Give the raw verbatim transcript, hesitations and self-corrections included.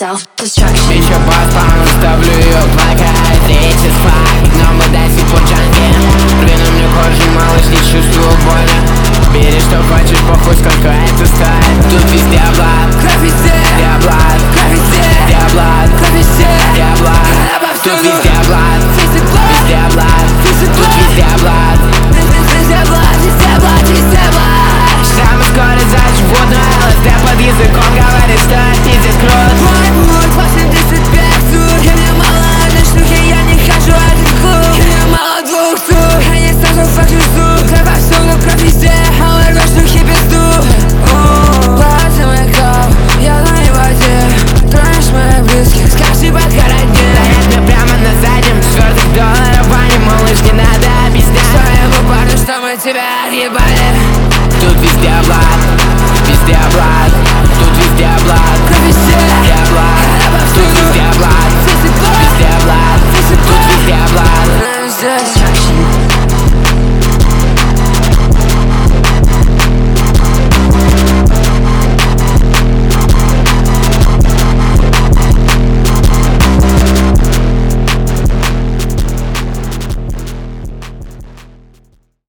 self-destruction. Еще поспану, ставлю ее плакать. Здесь факт, но мы до сих пор джанки. Рви на мне кожу, малыш, не чувствую боли. Бери, что хочешь, похуй, сколько это стоит. Тут везде облад, Кровь везде, везде облад, кровь везде, везде облад, кровь везде, везде облад. Тут везде облад, везде облад, тут везде облад, везде облад, везде облад, везде облад. Самый скорый за животное ЛСД под языком говорит, что пиздец крут. Мой путь восемьдесят пять сур. Я мне мало одной шлюхи, я не хожу один в клуб. Я мне мало двух сур, я не сразу факт лежу. Кровь повсюду, кровь везде, а у рвешь шлюхи пизду. Платье мой кап, я на воде. Тронешь моих близких, скажи пока родне. Стоят мне прямо на заднем четвертых долларов, а не малыш, не надо объяснять. Своему парню, что мы тебя отъебали. Тут везде облад, везде облад, тут везде облад, Кровь везде, везде облад, тут везде облад, везде облад, тут везде облад. везде.